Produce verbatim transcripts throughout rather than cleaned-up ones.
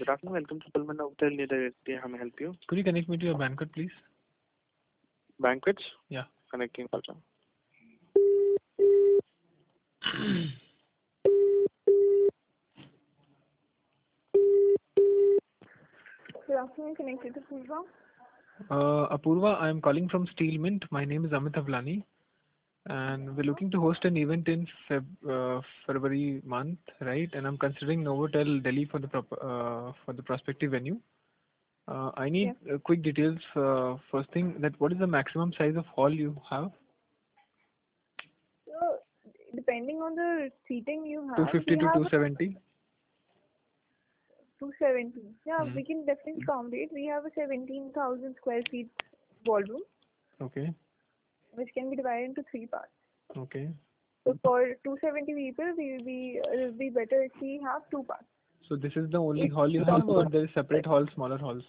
Good afternoon. Welcome to Pullman Hotel near the How may I help you? Could you connect me to your banquet, please? Banquets? Yeah. Connecting also. Good afternoon, connected to Purva. Uh, Apurva, I'm calling from Steel Mint. My name is Amit Avlani, and we're looking to host an event in Feb, uh, February month, right? And I'm considering Novotel Delhi for the prop- uh, for the prospective venue. Uh, I need Yes. uh, quick details. Uh, first thing, that what is the maximum size of hall you have? So, depending on the seating you have, two fifty we to have two seventy. two seventy. Yeah, Hmm. we can definitely accommodate. We have a seventeen thousand square feet ballroom, Okay. which can be divided into three parts. Okay. So, for two hundred seventy people, we will be, it will be better if we have two parts. So this is the only If hall you have, or there is separate halls, smaller halls?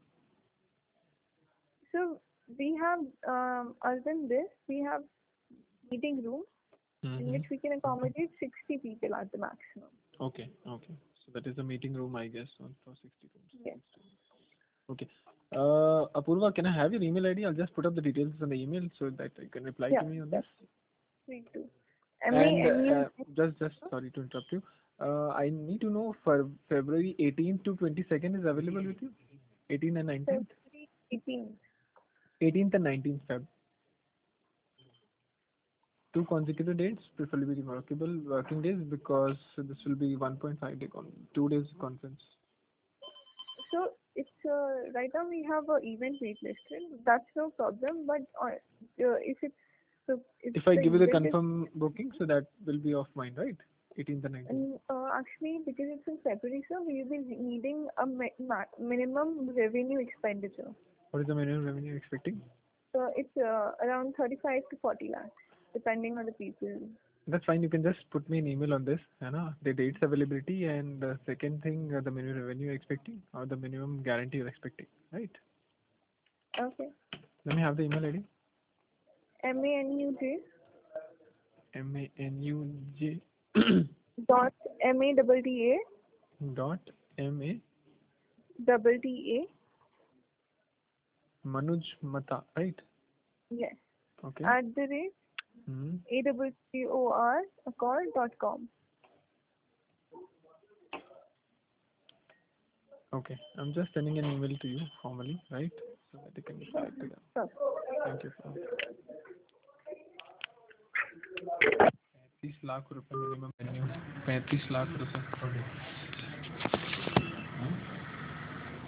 So, we have, um, other than this, we have meeting room in Mm-hmm. which we can accommodate sixty people at the maximum. Okay. Okay. So that is the meeting room, I guess, on for sixty rooms. Yes. Okay. Uh, Apurva, can I have your email I D? I'll just put up the details on the email so that you can reply Yeah, to me on this. we do. And M A uh, just, just sorry to interrupt you. Uh, I need to know for February eighteenth to twenty-second is available with you? eighteenth and nineteenth? eighteen. eighteenth and nineteenth Feb. Two consecutive dates, preferably workable working days, because this will be one point five day con two days conference. So it's uh, right now we have an event waitlisted. That's no problem. But uh, uh, if it's so if, If I the give you the event is confirm booking, so that will be off mine, right? eighteenth and nineteenth. and, uh, actually because it's in February, so we will be needing a mi- ma- minimum revenue expenditure. What is the minimum revenue you're expecting? So it's uh, around thirty-five to forty lakhs, depending on the people. That's fine. You can just put me an email on this, you know, the dates availability, and the second thing, uh, the minimum revenue you're expecting, or the minimum guarantee you're expecting, right? Okay. Let me have the email I D. M A N U J M A N U J dot M A double T A dot M A double T Manuj Mata, right? A yes Okay. at the rate Hmm. A double C O R accord dot com. Okay. I'm just sending an email to you formally, right? So that you can reply to them. Sure. Thank you. पैंतीस लाख रुपए minimum पैंतीस लाख रुपए